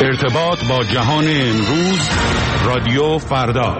ارتباط با جهان امروز، رادیو فردا.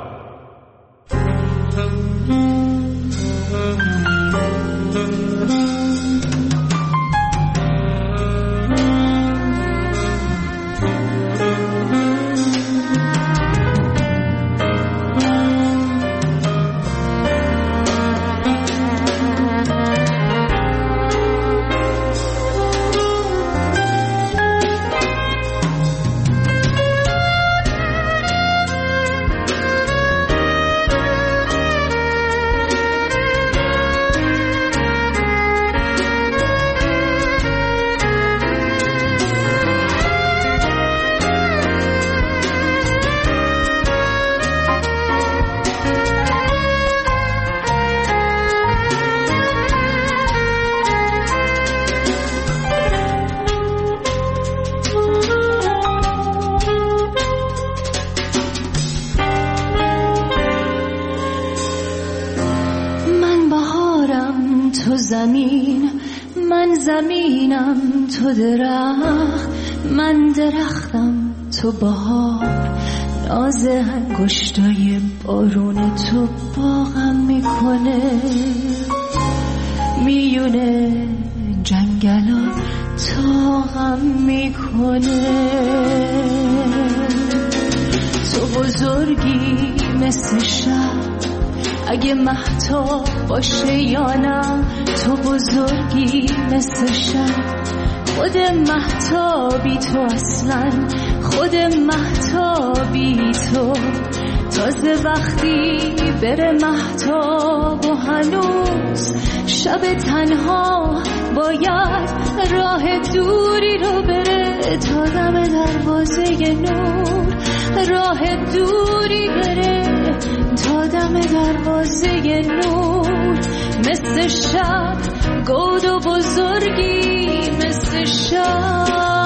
زمینم تو درخت، من درختم تو بهار، ناز انگشتای بارون تو باغم میکنه، میونه جنگلا تاغم میکنه. تو بزرگی مثل شب، اگه مهتاب باشه یا نه، تو بزرگی مثل شب، خود مهتابی تو، اصلا خود مهتابی تو. تازه وقتی بره مهتاب و هنوز شب تنها باید راه دوری رو بره تا دم دروازه نور، راه دوری بره تا دم دروازه نور. مثل شب گود و بزرگی مثل شب.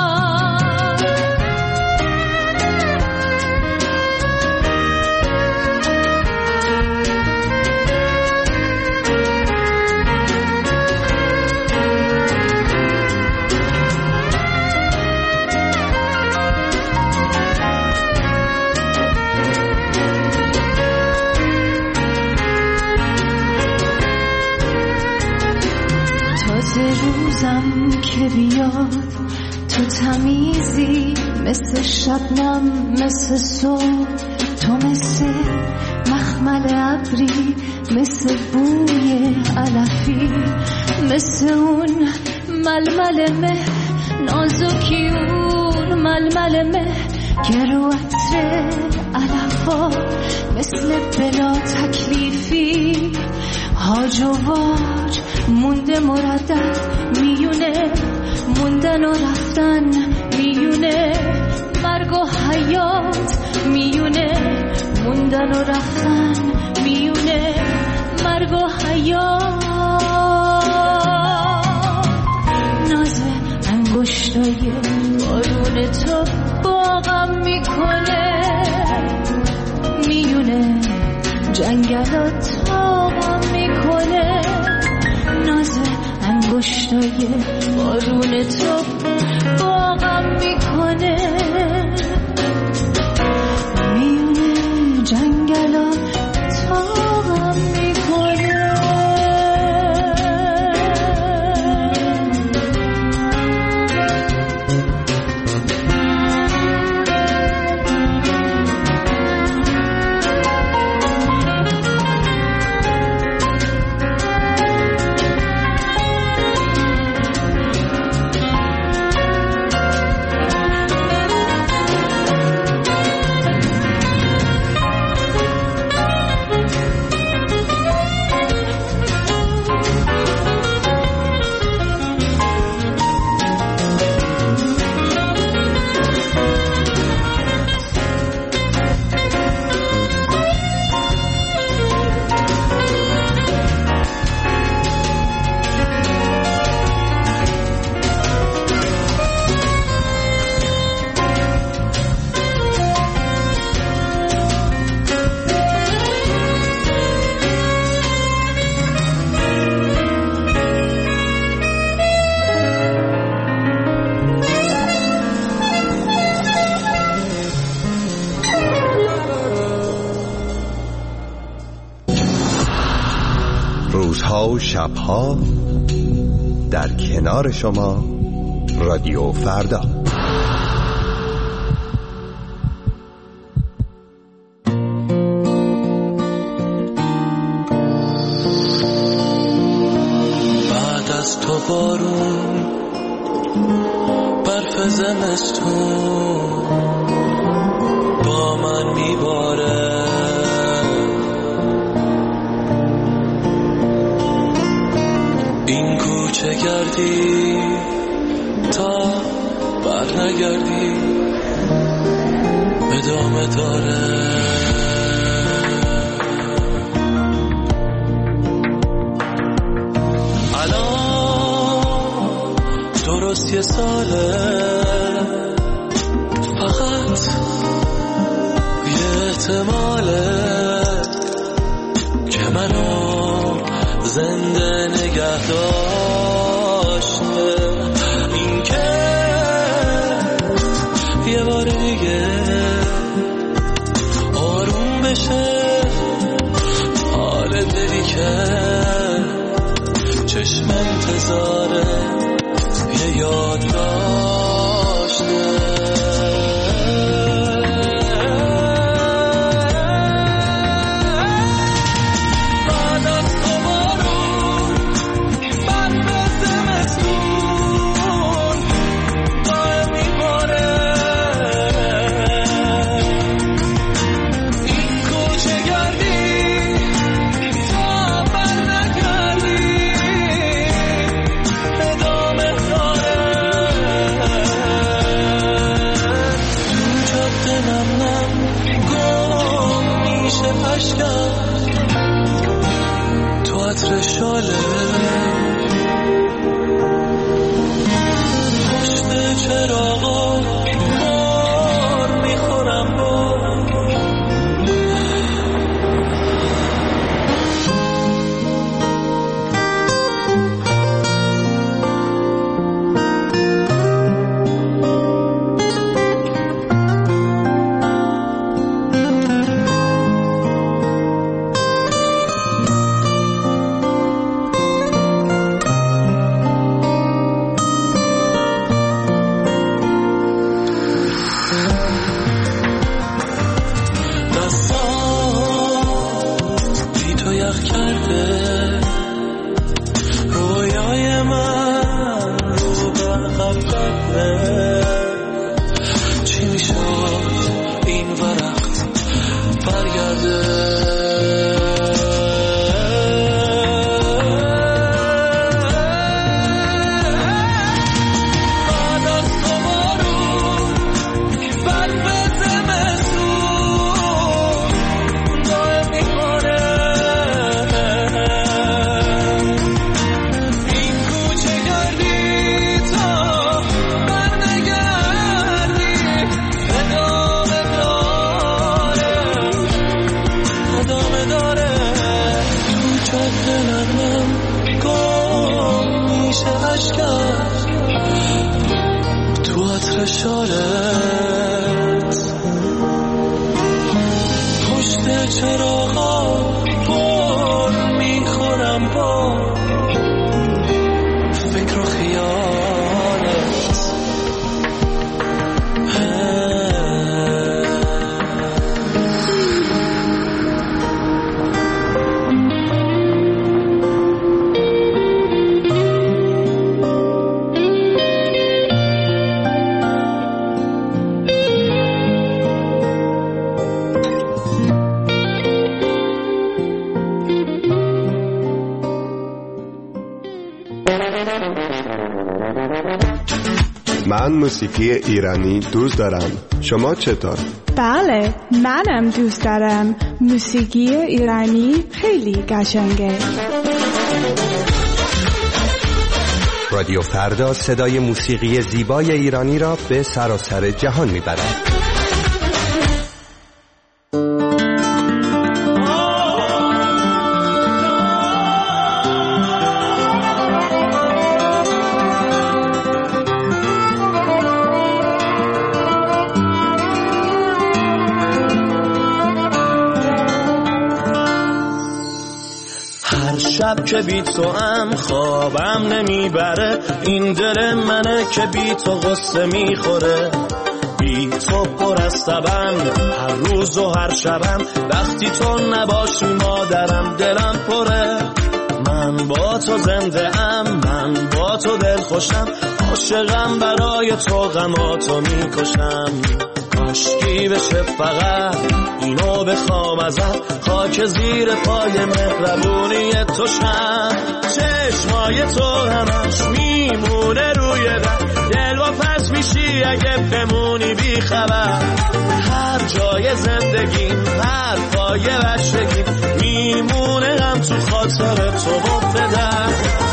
روزم که بیاد تو تمیزی مثل شبنم، مثل صبح تو، مثل مخمل ابری، مثل بوی علفی، مثل اون ململ مه نازکی، اون ململ مه که رو عطر علفا، مثل بلا تکلیفی هاج و واج مونده مردد میونه، موندن و رفتن میونه، مرگ و حیات میونه، موندن و رفتن میونه، مرگ و حیات. ناز انگشتای بارون تو باغم میکنه، میونه جنگلات تاغم میکنه. ناز انگشتای بارون تو باغم میکنه، میونه جنگلا تاغم میکنه. روزها و شبها در کنار شما رادیو فردا. بعد از تو بارون، برف زمستون با من میباره، این کوچه گردی تا بر نگردی ادامه داره. الان درست یه ساله، فقط یه احتماله که منو زنده نگه داشته، این که یه بار دیگه آروم بشه حال دلی که چشم انتظاره یه یاد داشته. تو عطر شاله پشت چراغا بار میخورم با من موسیقی ایرانی دوست دارم. شما چطور؟ بله، منم دوست دارم. موسیقی ایرانی خیلی قشنگه. رادیو فردا صدای موسیقی زیبای ایرانی را به سراسر جهان میبرد. شب که بی تو هم خوابم نمیبره، این دل منه که بی تو غصه میخوره. بی تو پر از تبم هر روز و هر شبم، وقتی تو نباشی مادرم دلم پره. من با تو زنده ام، من با تو دل خوشم، عاشقم برای تو غماتو میکشم. کاشکی بشه فقط اینو بخوام ازت، خاک زیر پای مهربونی تو شم. چشمای تو همش میمونه روی در، دل و پس میشی اگه بمونی بی خبر. هر جای زندگی هر پای بچگی میمونه هم تو خاطر تو و پدر.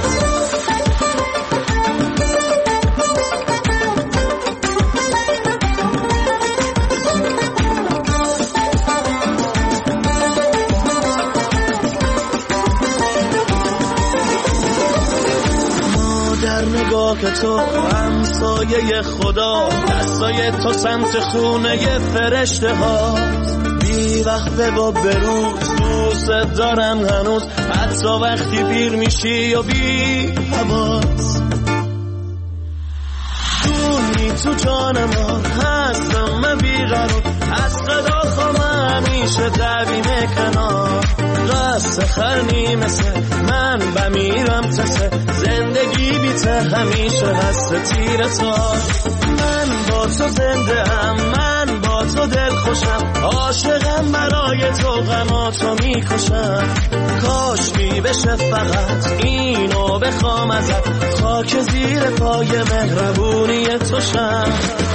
نگاه تو همسایه خدا، دستای تو سمت خونه فرشته ها. بی وقفه و بروز دوست دارم هنوز، حتی وقتی پیر میشی و بی حواس. دونی تو جانم هستم من بیقرار، از خدا خوام همیشه دویم کنار. قصد خرنی مثل من بمیرم تسه، زندگی بیته همیشه هست تیر تا. من با تو زنده ام، من با تو دل خوشم، عاشقم برای تو غماتو میکشم. کاش می بشه فقط اینو بخوام ازت، خاک زیر پای مهربونی تو شم.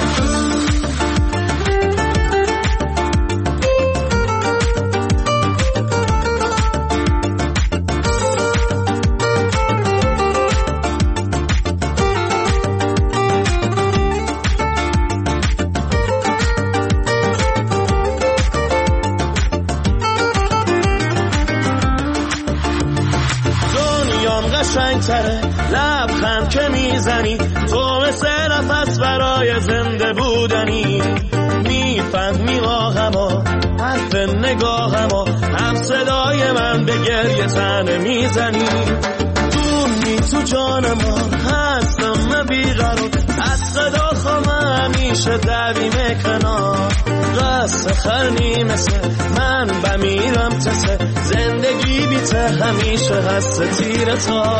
لبخند که میزنی تو مثل نفس برای زنده بودنی. میفهمی آهما حرف نگاهما، هم صدای من به گریه تنه میزنی. دونی تو جانما هستم من بیقرار، از صدا خوام همیشه دویم کنار. قصد خرنی مثل من بمیرم تسه، زندگی بیته همیشه هست تیر تا.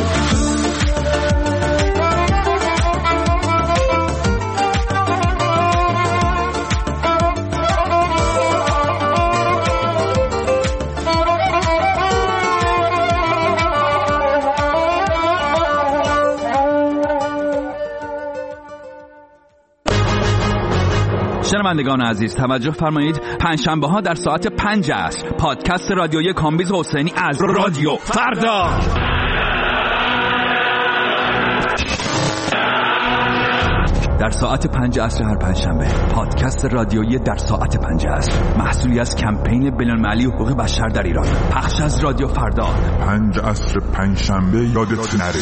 شنوندگان عزیز توجه فرمایید، پنجشنبه ها در ساعت 5 عصر پادکست رادیویی کامبیز حسینی از رادیو فردا. در ساعت 5 عصر هر پنجشنبه پادکست رادیویی در ساعت 5 عصر، محصولی از کمپین بین‌المللی حقوق بشر در ایران، پخش از رادیو فردا. 5 عصر پنجشنبه یادت نره.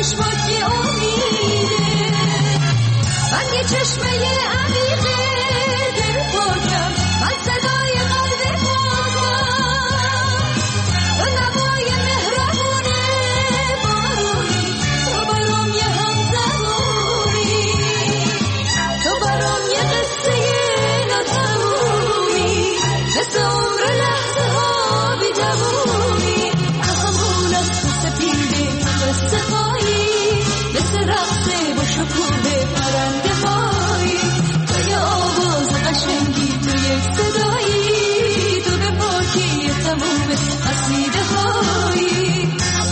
چشمات یه امیده، من یه چشمه عمیقه دل پاکم، من صدای قلب پاکم، تو نوای مهربونه بارونی، تو برام یه همزبونی، تو برام یه قصه ناتمومی، مثل عمر لحظه ها بی دوومی، همون از تو سپیده قصه هایی، مثل رقصه با شکوه پرنده هایی، تو یه آواز قشنگی، تو یک صدایی، تو به پاکی تموم قصیده هایی.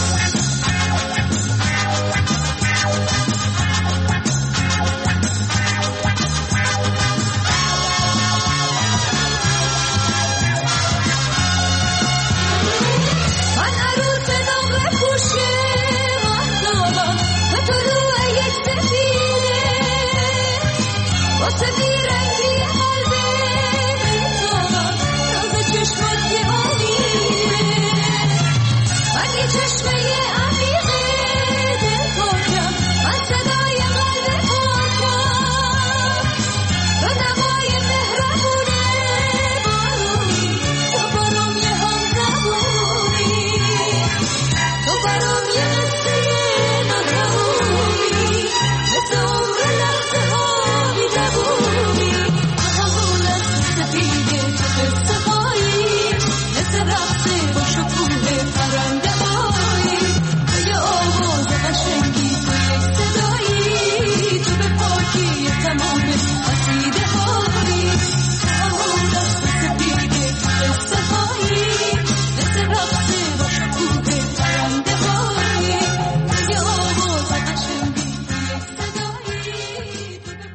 من عروس نقره پوشه مهتابم، به طلوع یک سفیده، واسه بیرنگی قلبه بیتابم، راز چشمات یه امیده، من یه چشمه عمیقه دل پاکم، من صدای قلب پاکم، تو نوای مهربونه بارونی، تو برام یه همزبونی، تو برام یه قصه ناتمومی، مثل عمر لحظه ها بی دوومی، همون از سپیده تو قصه هایی، مثل رقصه با شکوه پرنده هایی، تو یه آواز قشنگی، تو یک صدایی، تو به پاکی تمام قصیده هایی، همون از سپیده تو قصه هایی، مثل رقصه با شکوه پرنده هایی، تو یه آواز قشنگی، تو یک صدایی، تو به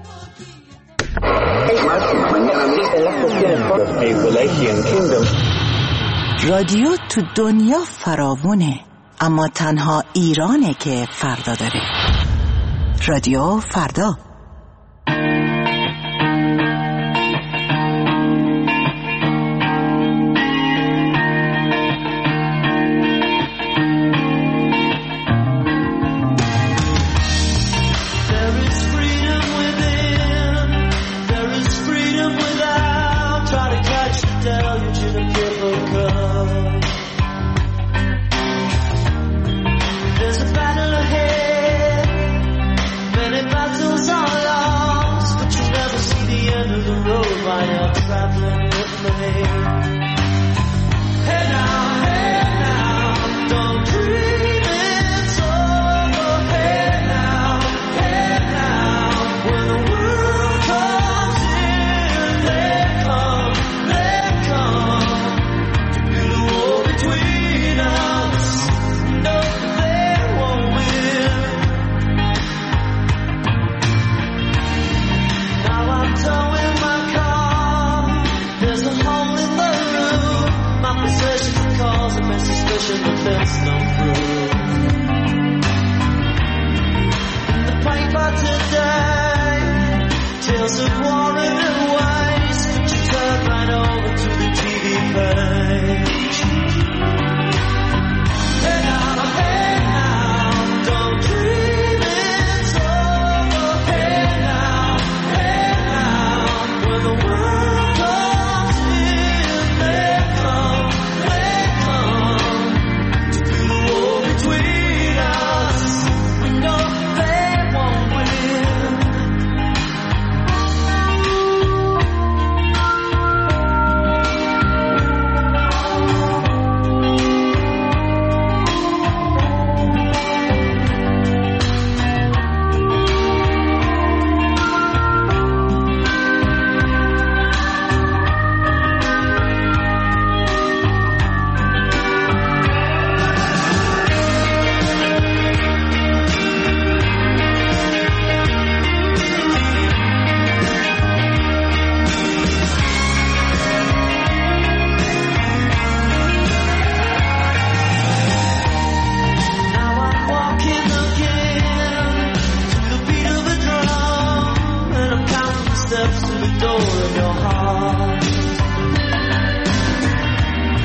پاکی. رادیو تو دنیا فراوونه، اما تنها ایرانه که فردا داره. رادیو فردا. There is freedom within, there is freedom without. Try to catch the deluge in a paper cup. There's a battle ahead, many battles are lost, but you never see the end of the road while you're traveling with me. Hey now, don't dream it's over. Hey now, when the world comes in, they come to build a wall between us. No, they won't win. Now I'm towing my car. There's a hole in the roof. My possessions cause a mess suspicion, but there's no proof. In the paper today, tales of war and waste. Could you turn right over to the TV page? Hey now, don't dream it's over. Hey now, when the world comes in, they come to build a wall between us. We know they won't win.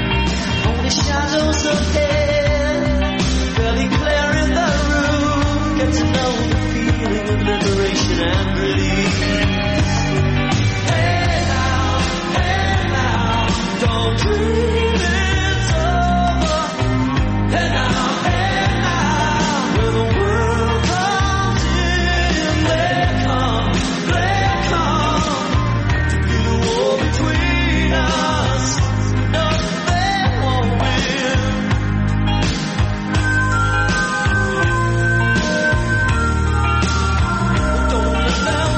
shadows of death, barely clearing the room. and release. Hey now, don't dream it's over. Hey now, when the world comes in, they come to do the war between us. No, they won't win. Don't let them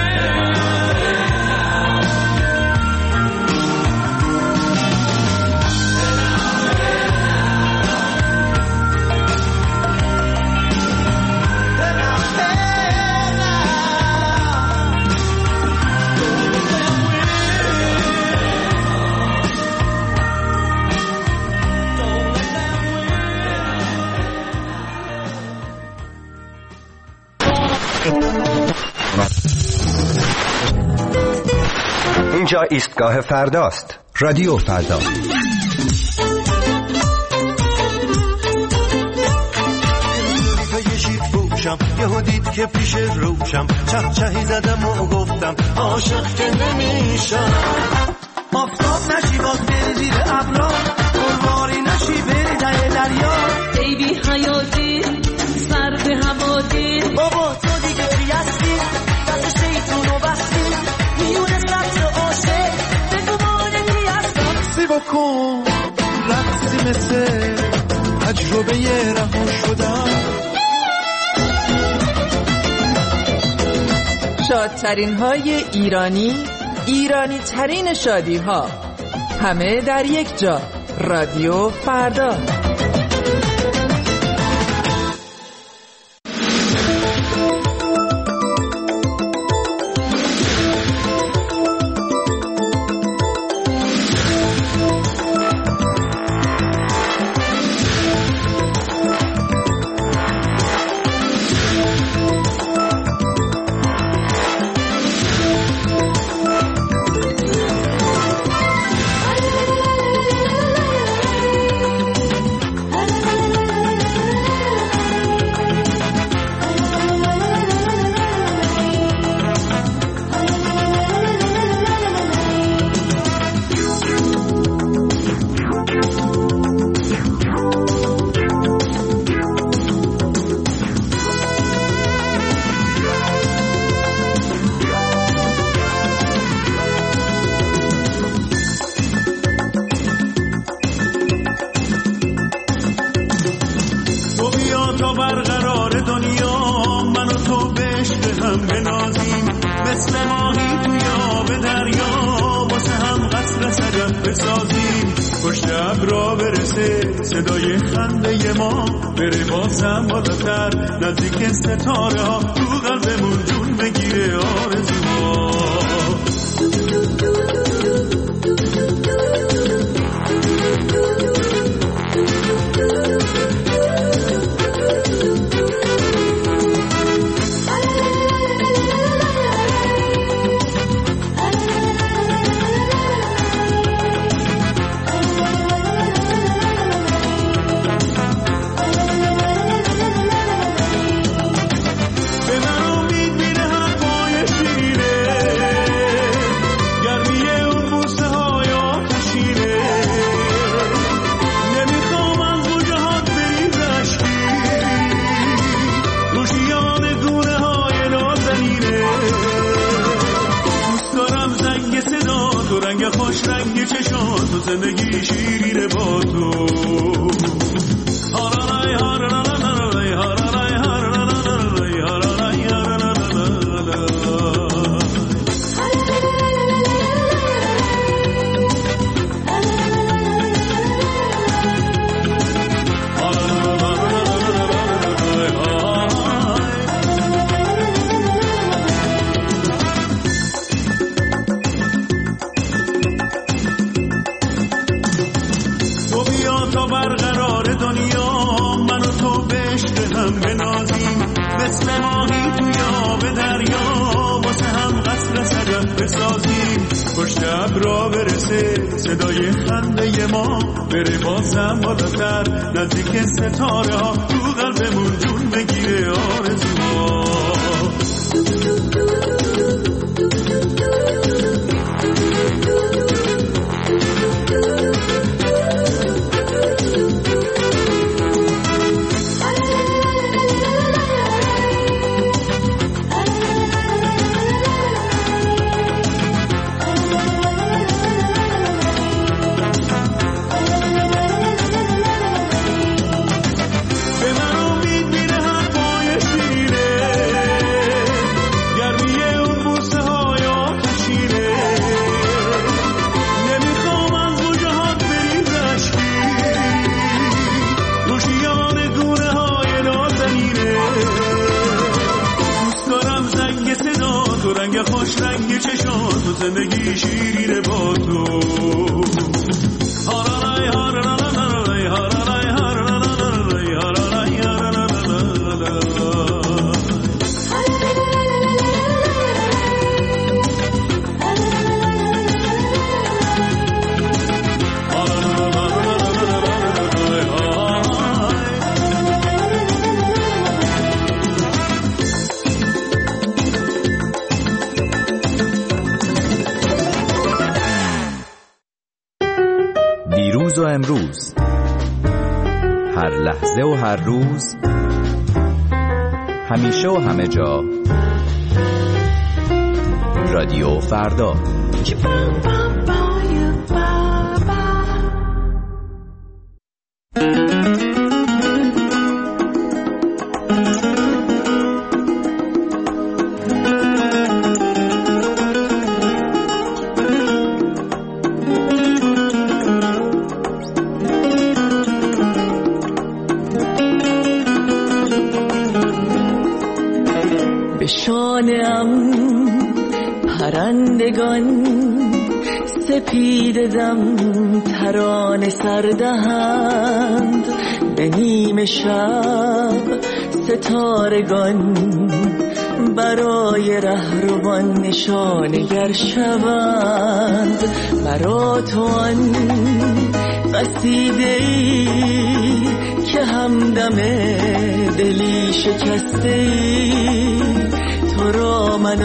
اینجا ایستگاه فرداست. رادیو فردا. یهو دید که پیش روشم چهچهی زدم و گفتم عاشق که نمیشم. آفتاب نشی باز بری زیر ابرا، گلواری نشی بری ته دریا. ای بی حیاتی سر به هوا دید، بابا تو دیگه بیستی دست شیطونو بستی، میونه سبز عاشق بگو مانگی هستم. سی بکن رقصی مثل تجربه رها شدم. شادترین های ایرانی ترین شادی ها، همه در یک جا. رادیو فردا. نزدیک ستاره ها تو قلبمون جون بگیره آرزوها. زندگی شیرینه با تو. صدای خنده ما بره بازم بالاتر، نزدیک ستاره ها تو قلبمون جون بگیره آرزوها. زندگی شیرینه با تو. دیروز و امروز، هر لحظه و هر روز، همیشه و همه جا، رادیو فردا. شانه‌ام پرندگان سپیده دم ترانه سردهند، به نیمه شب ستارگان برای رهروان نشانگر شوند. مرا تو آن قصیده‌ای که همدم دلی شکسته‌ای، تو را من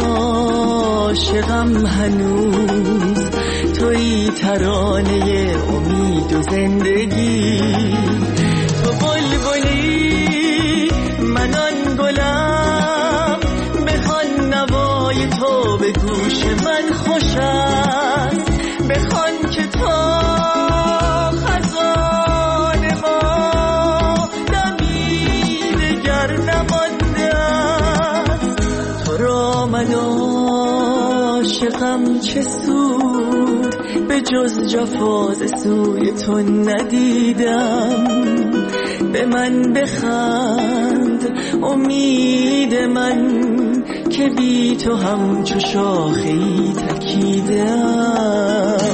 عاشقم هنوز، تویی ترانه امید و زندگی. تو بلبلی من آن گلم، بخوان نوای تو به گوش من خوش است، بخوان که تا خزان ما دمی دگر نمانده است. تو را من عاشقم چه سود، به جز جفاز سوی تو ندیدم. به من بخند امید من که بی تو همچو شاخه‌ای تکیدم.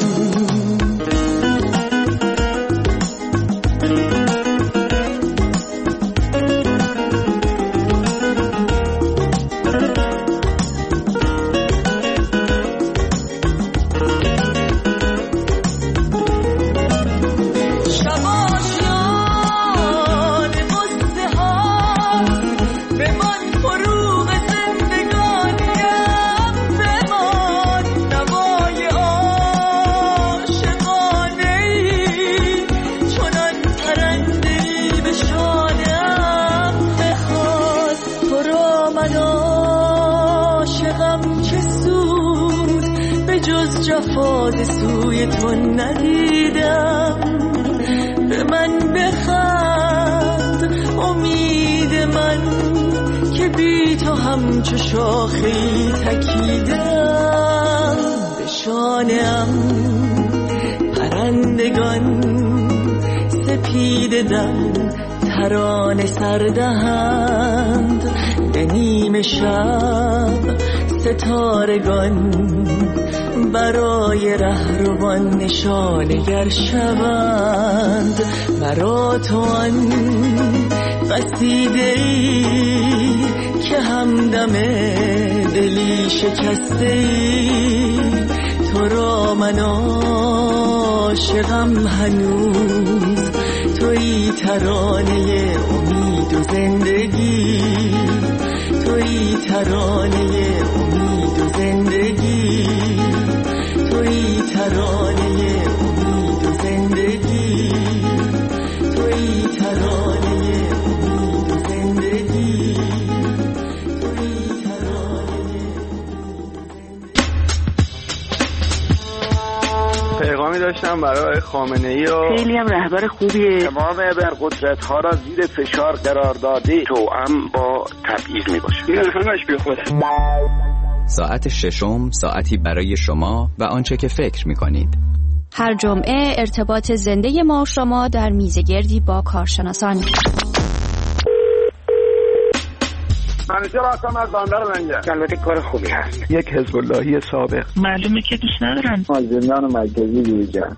جفاز سوی تو ندیدم. به من بخند امید من که بی تو همچو شاخه‌ای تکیدم. به شانه‌ام پرندگان سپیده دم ترانه سردهند، به نیمه شب ستارگان برای رهروان نشانگر شوند. مرا تو آن قصیده‌ای که همدم دلی شکسته‌ای، تو را من عاشقم هنوز، تویی ترانه امید و زندگی، تویی ترانه امید و زندگی، تویی ترانه امید و زندگی، تویی ترانه امید و زندگی، تویی ترانه. پیغامی داشتم برای خامنه‌ای و خیلی هم رهبر خوبیه. تمام ابرقدرت‌ها را زیر فشار قرار داده، توأم با تبعیض میباشه. این همش بی خوده. ساعت ششم، ساعتی برای شما و آنچه که فکر می‌کنید. هر جمعه ارتباط زنده ما و شما در میزگردی با کارشناسان. همیشه راستم از بندر لنگر. البته کار خوبی هست. یک حزب اللهی سابق. معلومه که دوست ندارن. زندان مرکزی دیگر.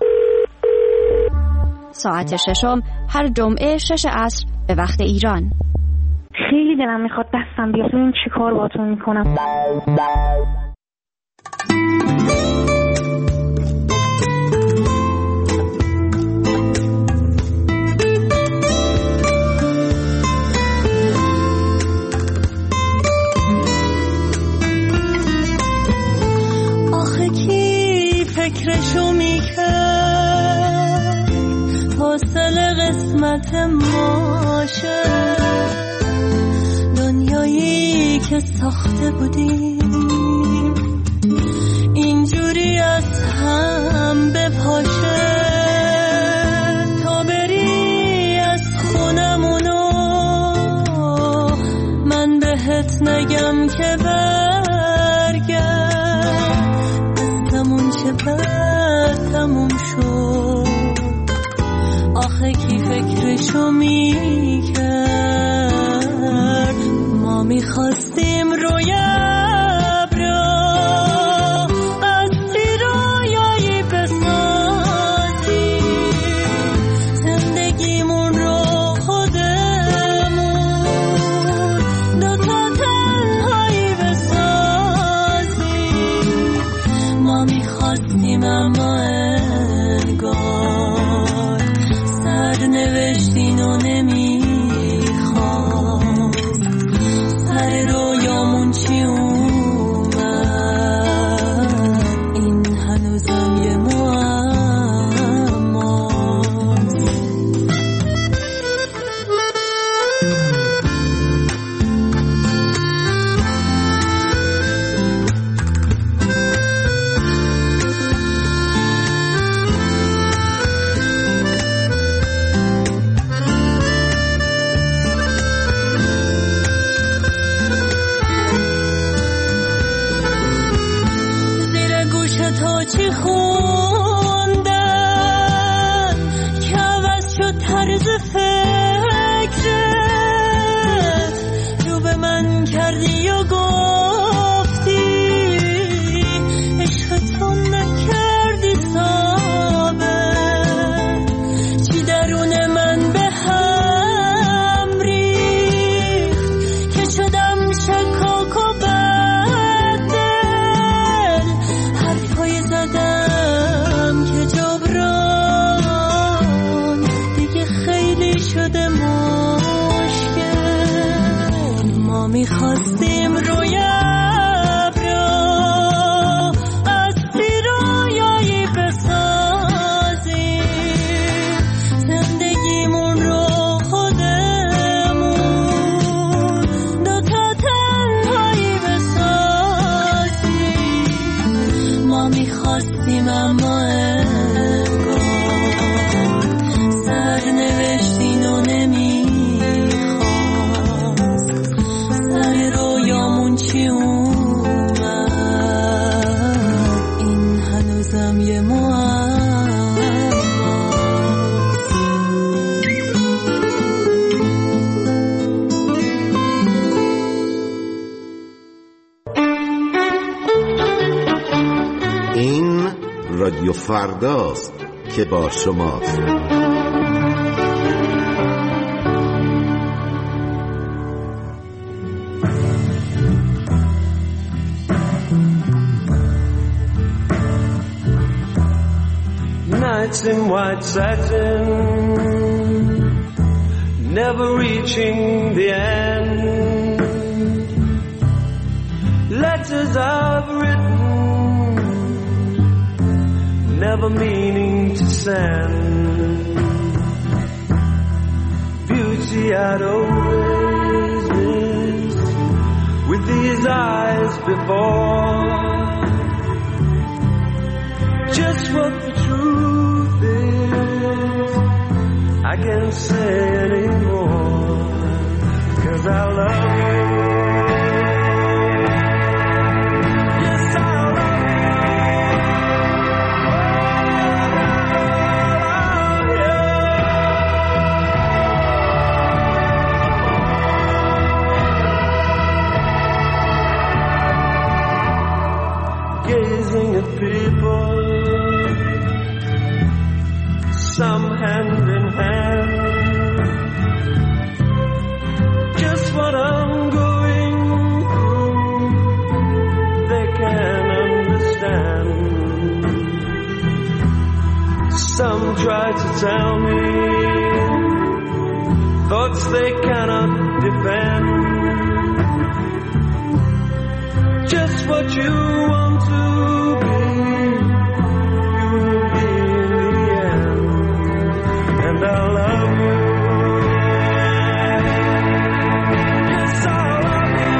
ساعت ششم هر جمعه 6 عصر به وقت ایران. خیلی دلم میخواد دستم بیاد ببینم چی کار باهاتون میکنم. آخه کی فکرشو میکرد حاصل قسمت ماشه، دنیایی که ساخته بودیم اینجوری از هم بپاشه، تا بری از خونمونو من بهت نگم که برگرد، دستمون چه بد تموم شد. آخه کی فکرشو میکرد ما میخواستیم روی ابرا از تیرایایی بسازیم، زندگیمون رو خودمون دوتا تنهایی بسازیم. ما میخواستیم اما انگار سرنوشتین و نمیخواست، سر رویامون چی اومد این هنوزم یه معماست. چی خوندن که عوض شد طرز فکرت، رو به من کردی و گفتی عشق تو نکردی ثابت، چی درون من به هم ریخت که شدم شکاک و زدم که جبران دیگه خیلی شده مشکل. ما میخواستیم روی ابرا از تیرایایی بسازیم، زندگیمون رو خودمون دوتا تنهایی بسازیم. ما میخواستیم اما انگار سرنوشتین و نمیخواست، سر رویامون چی اومد این هنوزم یه این رادیو فرداست که با شماست. Nights in white satin, never reaching the end. Letters I've written, never meaning to send. Beauty I'd always missed with these eyes before. Just what the truth is, I can't say anymore, 'cause I love you. Yes, I love you. Some try to tell me thoughts they cannot defend. Just what you want to be, you will be in the end. And I love you. Yes, I love you.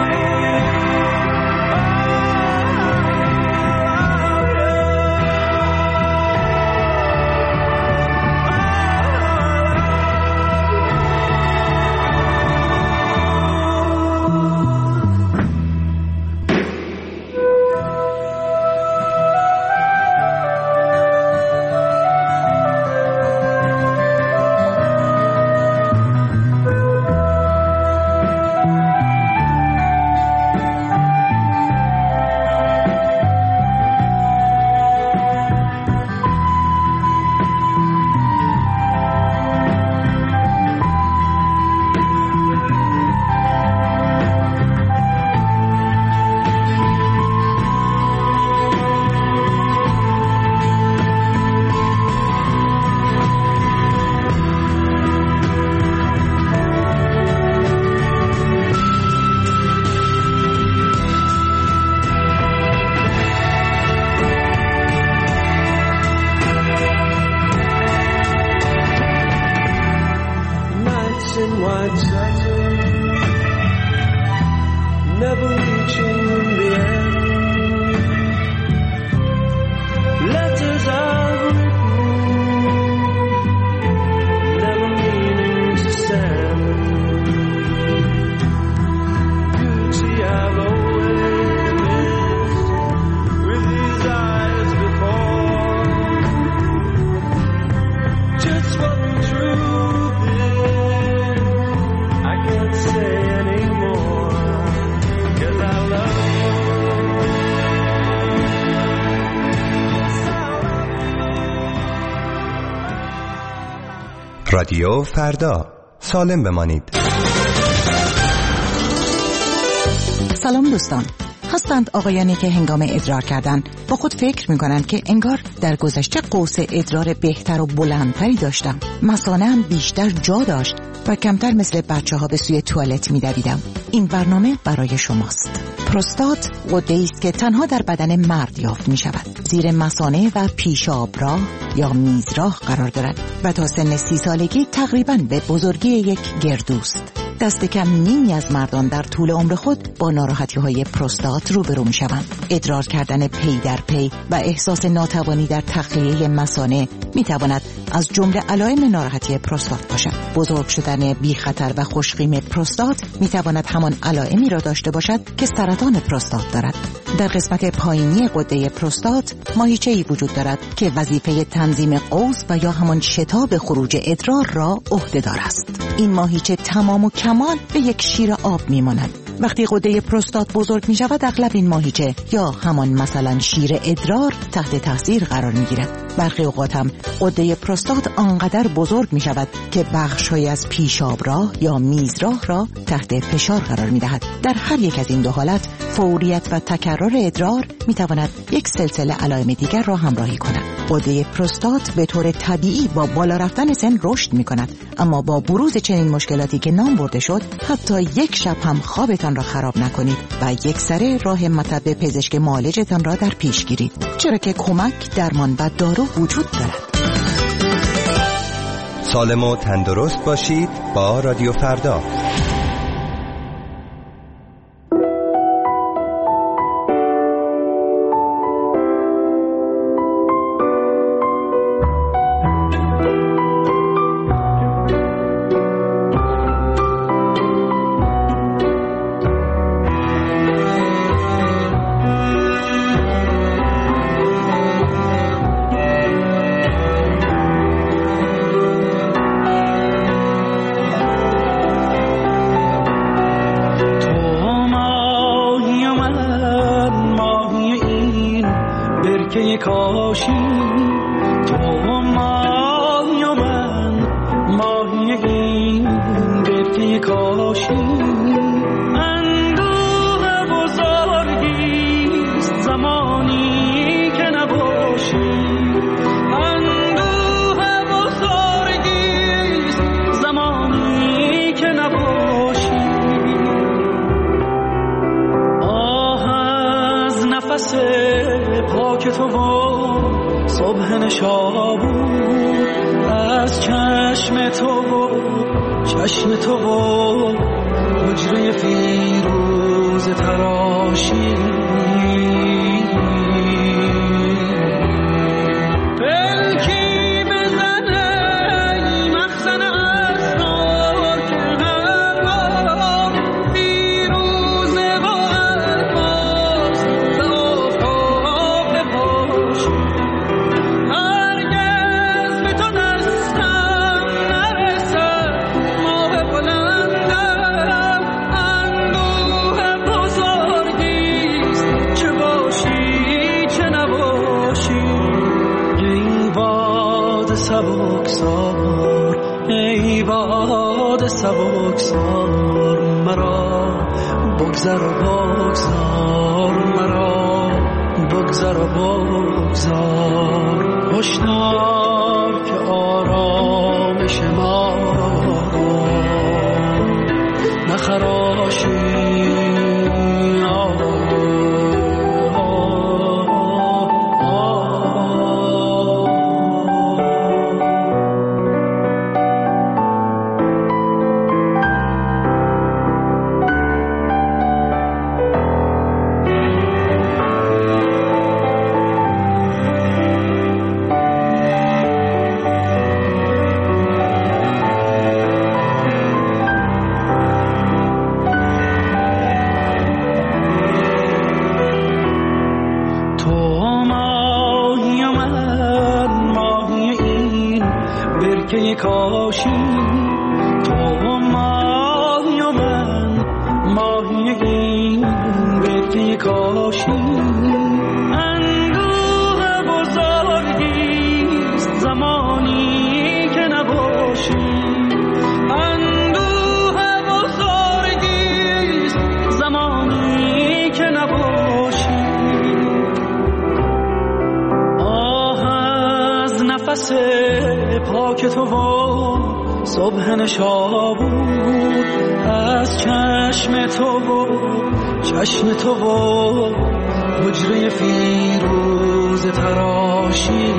رادیو فردا، سالم بمانید. سلام دوستان. هستند آقایانی که هنگام ادرار کردن با خود فکر می‌کنند که انگار در گذشته قوس ادرار بهتر و بلندتری داشتم. مثانه هم بیشتر جا داشت و کمتر مثل بچه‌ها به سوی توالت می‌دویدم. این برنامه برای شماست. پروستات غده‌ای است که تنها در بدن مرد یافت می‌شود. زیر مثانه و پیشابراه یا میزراه قرار دارد و تا سن 30 سالگی تقریباً به بزرگی یک گردوست. دست کم نیمی از مردان در طول عمر خود با ناراحتی‌های پروستات روبرو می‌شوند. ادرار کردن پی در پی و احساس ناتوانی در تخلیه مثانه می‌تواند از جمله علائم ناراحتی پروستات باشد. بزرگ شدن بی خطر و خوشقیم پروستات می‌تواند همان علائمی را داشته باشد که سرطان پروستات دارد. در قسمت پایینی غده پروستات ماهیچه‌ای وجود دارد که وظیفه تنظیم قوس و یا همان شتاب خروج ادرار را عهده‌دار است. این ماهیچه تمام و کمال به یک شیر آب می‌ماند. وقتی غده پروستات بزرگ می شود اغلب این ماهیچه یا همان مثلا شیر ادرار تحت تاثیر قرار می گیرد. برخی اوقات هم غده پروستات آنقدر بزرگ می شود که بخش‌های از پیشابراه یا میزراه را تحت فشار قرار می دهد. در هر یک از این دو حالت فوریت و تکرار ادرار می تواند یک سلسله علائم دیگر را همراهی کند. غده پروستات به طور طبیعی با بالا رفتن سن رشد می کند، اما با بروز چنین مشکلاتی که نام برده شد حتی یک شب هم خوابتان را خراب نکنید و یک سره راه مطب پزشک معالجتان را در پیش گیرید، چرا که کمک، درمان و دارو وجود دارد. سالم و تندرست باشید با رادیو فردا. زمانی که نباشی اندوه صبح نشابور از چشم تو و چشم تو و حجره فیروز تراشی سبکسار مرا بگذر و بگذار مرا بگذر و بگذار هشدار که آرامش ما نخراشی کاشی تو ماهی و من ماهی این برکه کاشی اندوه بزرگیست زمانی که نباشی اندوه بزرگیست زمانی که نباشی آه از نفس پاک تو و صبح نشابور از چشم تو و چشم تو و حجره فیروز تراشی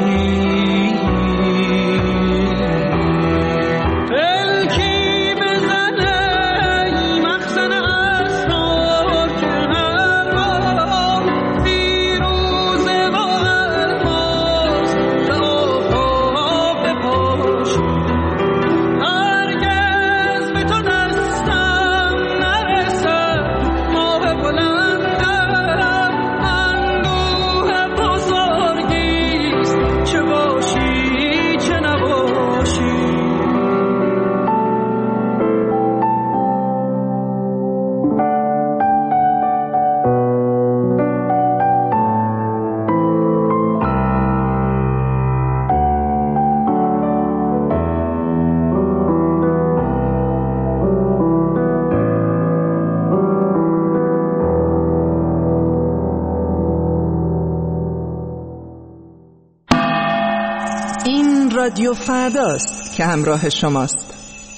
رادیو فرداست که همراه شماست.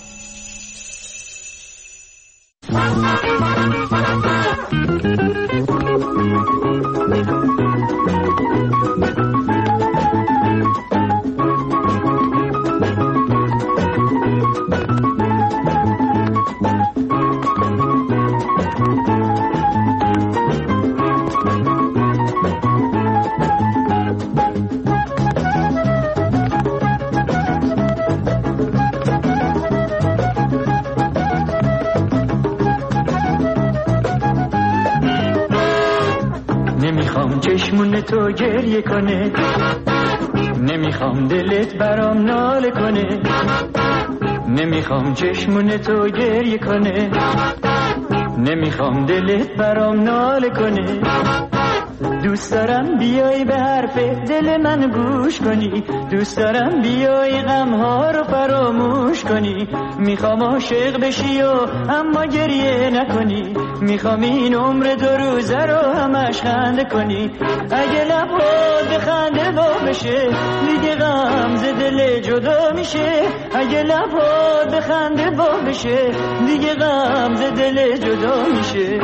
چشمون تو گریه کنه نمیخوام دلت برام ناله کنه نمیخوام چشمون تو گریه کنه نمیخوام دلت برام ناله کنه دوست دارم بیای به حرف دل من گوش کنی دوست دارم بیای غمها رو فراموش کنی میخوام عاشق بشی و اما گریه نکنی میخوام این عمر 2 روزه رو همش خنده کنی اگه لبات بخنده با بشه دیگه غم ز دل جدا میشه اگه لبات بخنده با بشه دیگه غم ز دل جدا میشه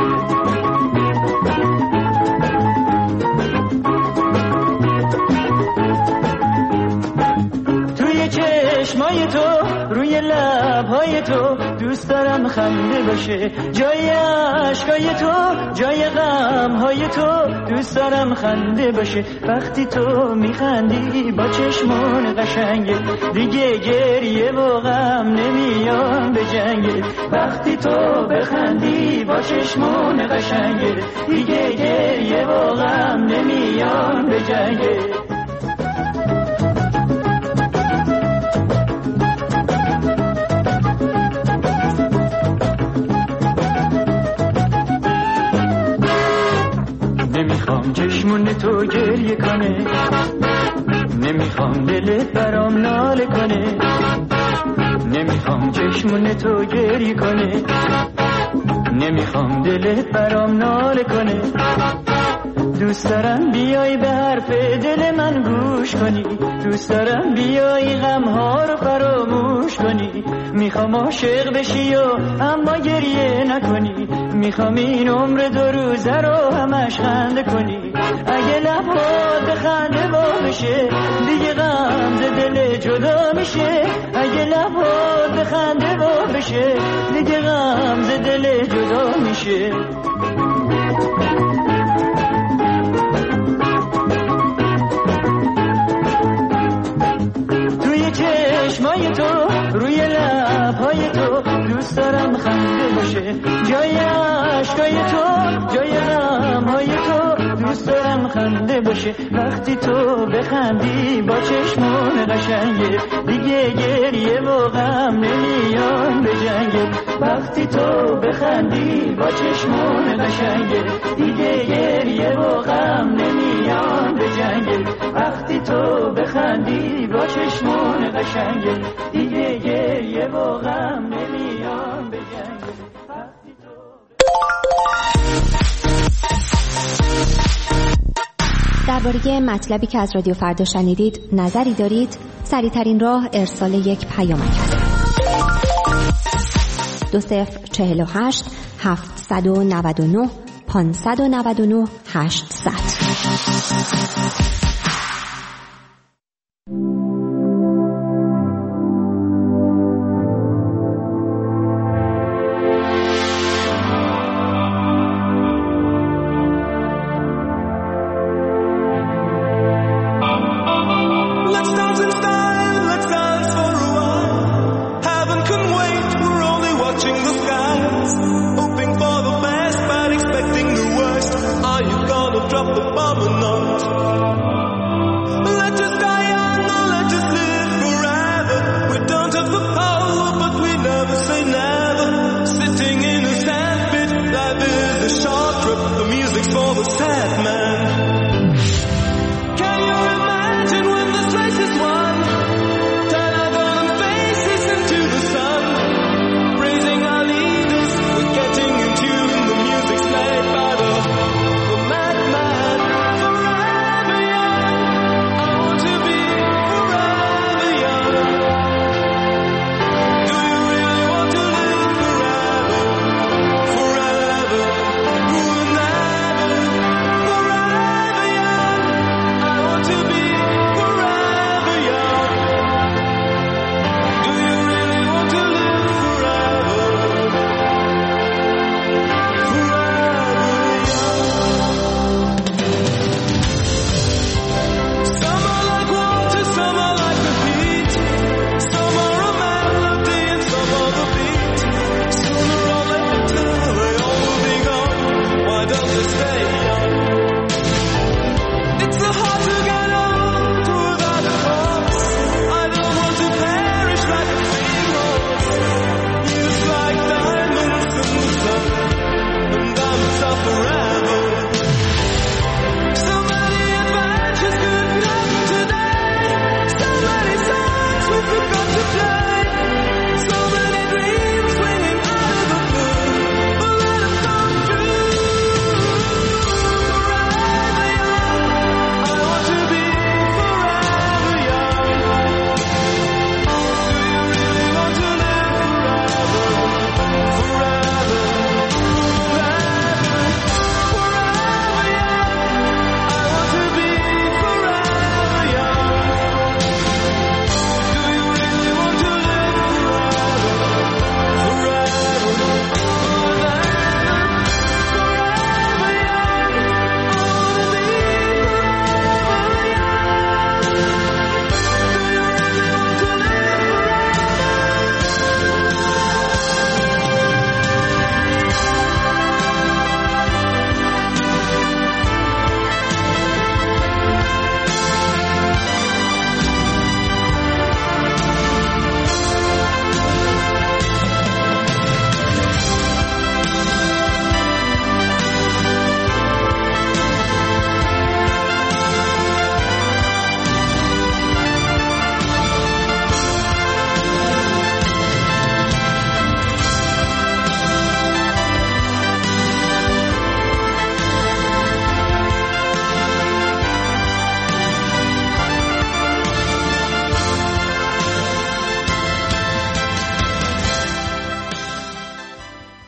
چشمای تو روی لبهای تو دوست دارم خنده باشه جای عشقای تو جای غمهای تو دوست دارم خنده باشه وقتی تو میخندی با چشمون قشنگه دیگه گریه و غم نمیان به جنگه وقتی تو بخندی با چشمون قشنگه دیگه گریه و غم نمیان به جنگه نمیخوام چشمون تو گریه کنه نمیخوام دلت برام ناله کنه نمیخوام چشمون تو گریه کنه نمیخوام دلت برام ناله کنه دوست دارم بیای به حرف دل من گوش کنی دوست دارم بیای غمها رو فراموش کنی میخوام عاشق بشی و اما گریه نکنی میخوام این عمر 2 روزه رو همش خنده کنی اگه لبات خنده وا بشه دیگه غم ز دل جدا میشه اگه لبات خنده وا بشه دیگه غم ز دل جدا میشه چشمای تو روی لبهای تو دوست دارم خنده باشه جای عشقای تو جای غمهای تو دوست دارم خنده باشه وقتی تو بخندی با چشمون قشنگه دیگه گریه و غم نمیان به جنگه وقتی تو بخندی با چشمون قشنگه دیگه گریه و غم نمیان به جنگه وقتی تو بخندی با چشمون قشنگه دیگه گریه و غم نمیان به جنگه درباره مطلبی که از رادیو فردا شنیدید نظری دارید؟ سریع‌ترین راه ارسال یک پیامک است. 2048 799 599 800. Drop the bomb or not?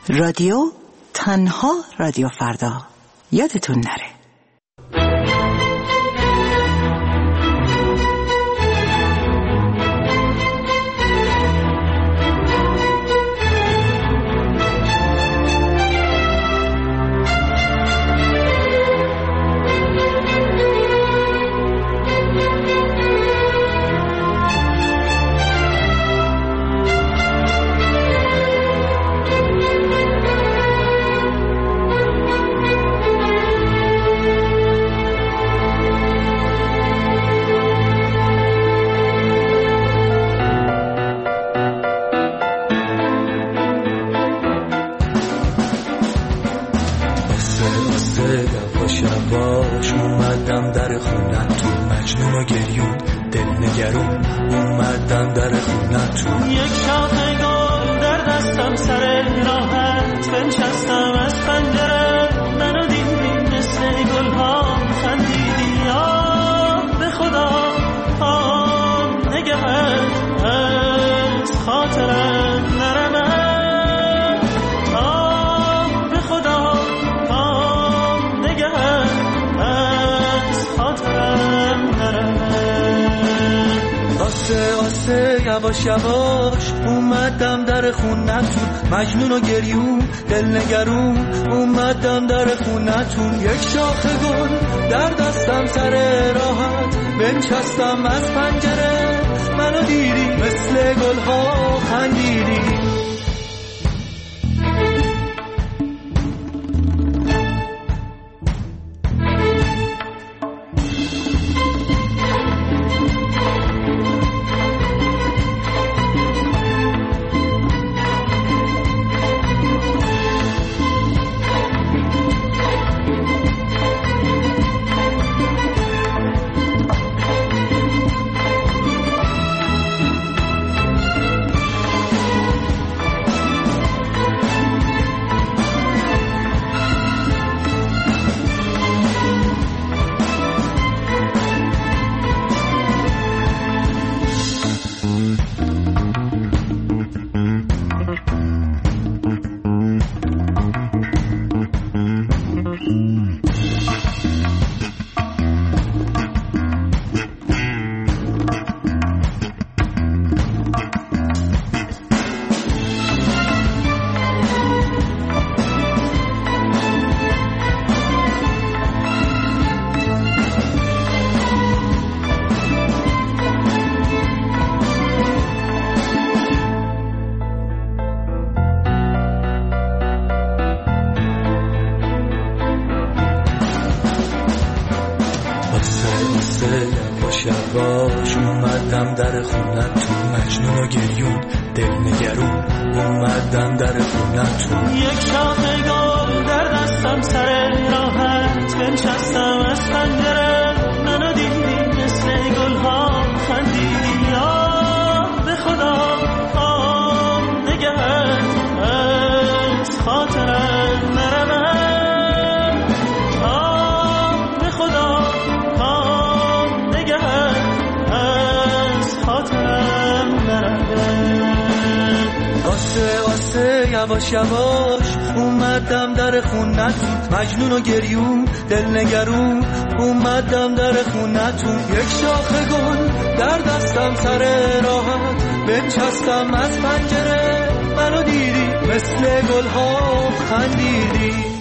رادیو تنها رادیو فردا، یادتون نره. یواش اومدم در خونتون، مجنون و گریون دل نگرون اومدم در خونتون. یک شاخه گل در دستم سر راحت بنشستم از پنجره، منو دیدی مثل گلها خندیدی. به خدا نگهت از خاطرم نرمه، به خدا از خاطرم نرمه. آسه یواش یواش اومدم در خونتون، مجنون و گریون دل نگرون اومدم در خونتون. یک شاخه گل در دستم سر راحت بنشستم از پنجره، منو دیدی مثل گلها خندیدی. یواش اومدم در خونتون، مجنون و گریون دل نگرون اومدم در خونتون. یک شاخه گل در دستم سر راحت بنشستم از پنجره، منو دیدی مثل گلها خندیدی. به خدا نگهت از خاطرم نرمه، به خدا آسه یواش یواش اومدم در خونتون، مجنون و گریون دل نگرون اومدم در خونتون. یک شاخه گل در دستم سر راحت بنشستم از پنجره، منو دیدی مثل گلها خندیدی.